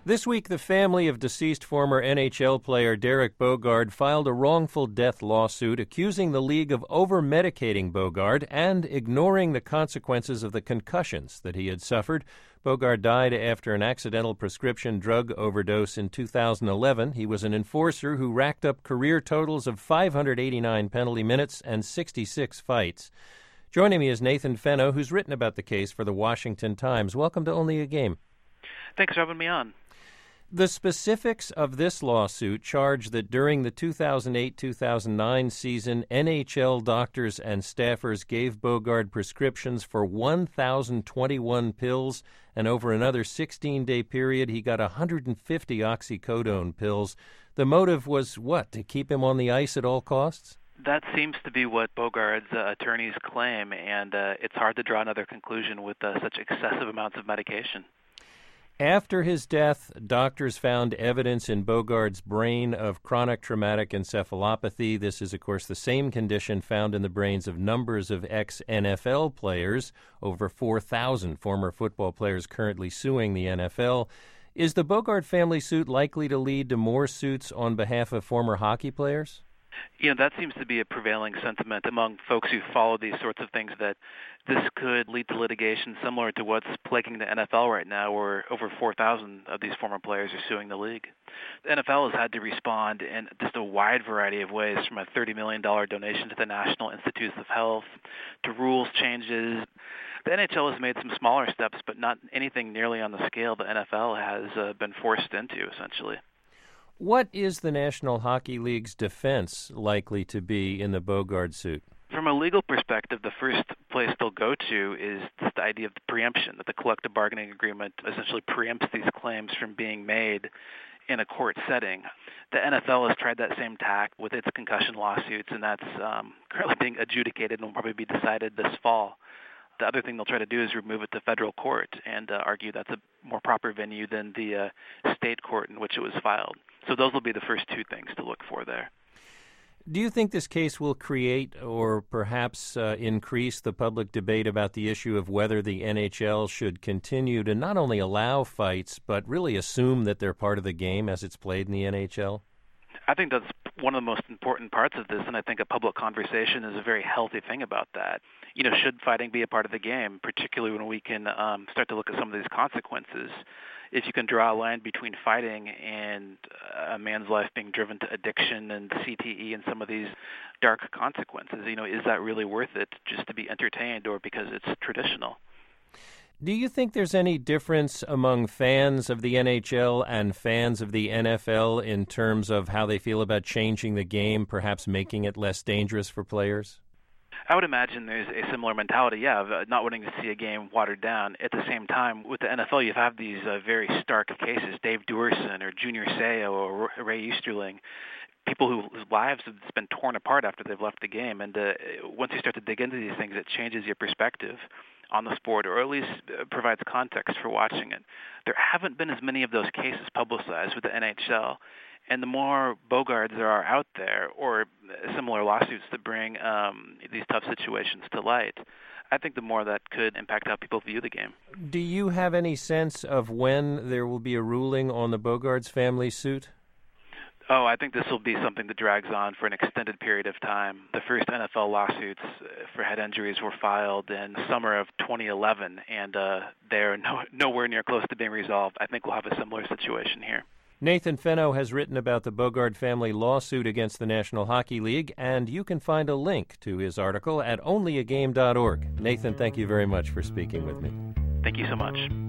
This week, the family of deceased former NHL player Derek Boogaard filed a wrongful death lawsuit accusing the league of over-medicating Boogaard and ignoring the consequences of the concussions that he had suffered. Boogaard died after an accidental prescription drug overdose in 2011. He was an enforcer who racked up career totals of 589 penalty minutes and 66 fights. Joining me is Nathan Fenno, who's written about the case for the Washington Times. Welcome to Only a Game. Thanks for having me on. The specifics of this lawsuit charge that during the 2008-2009 season, NHL doctors and staffers gave Boogaard prescriptions for 1,021 pills, and over another 16-day period, he got 150 oxycodone pills. The motive was what, to keep him on the ice at all costs? That seems to be what Boogaard's attorneys claim, and it's hard to draw another conclusion with such excessive amounts of medication. After his death, doctors found evidence in Boogaard's brain of chronic traumatic encephalopathy. This is, of course, the same condition found in the brains of numbers of ex-NFL players, over 4,000 former football players currently suing the NFL. Is the Boogaard family suit likely to lead to more suits on behalf of former hockey players? You know, that seems to be a prevailing sentiment among folks who follow these sorts of things, that this could lead to litigation similar to what's plaguing the NFL right now, where over 4,000 of these former players are suing the league. The NFL has had to respond in just a wide variety of ways, from a $30 million donation to the National Institutes of Health to rules changes. The NHL has made some smaller steps, but not anything nearly on the scale the NFL has been forced into, essentially. What is the National Hockey League's defense likely to be in the Boogaard suit? From a legal perspective, the first place they'll go to is just the idea of the preemption, that the collective bargaining agreement essentially preempts these claims from being made in a court setting. The NFL has tried that same tack with its concussion lawsuits, and that's currently being adjudicated and will probably be decided this fall. The other thing they'll try to do is remove it to federal court and argue that's a more proper venue than the state court in which it was filed. So those will be the first two things to look for there. Do you think this case will create or perhaps increase the public debate about the issue of whether the NHL should continue to not only allow fights, but really assume that they're part of the game as it's played in the NHL? I think that's one of the most important parts of this, and I think a public conversation is a very healthy thing about that. You know, should fighting be a part of the game, particularly when we can start to look at some of these consequences? If you can draw a line between fighting and a man's life being driven to addiction and CTE and some of these dark consequences, you know, is that really worth it just to be entertained or because it's traditional? Do you think there's any difference among fans of the NHL and fans of the NFL in terms of how they feel about changing the game, perhaps making it less dangerous for players? I would imagine there's a similar mentality, of not wanting to see a game watered down. At the same time, with the NFL, you have these very stark cases, Dave Duerson or Junior Seau or Ray Easterling, people whose lives have been torn apart after they've left the game. And once you start to dig into these things, it changes your perspective on the sport, or at least provides context for watching it. There haven't been as many of those cases publicized with the NHL. And the more Boogaards there are out there, or similar lawsuits that bring these tough situations to light, I think the more that could impact how people view the game. Do you have any sense of when there will be a ruling on the Boogaard's family suit? Oh, I think this will be something that drags on for an extended period of time. The first NFL lawsuits for head injuries were filed in the summer of 2011, and they're nowhere near close to being resolved. I think we'll have a similar situation here. Nathan Fenno has written about the Boogaard family lawsuit against the National Hockey League, and you can find a link to his article at onlyagame.org. Nathan, thank you very much for speaking with me. Thank you so much.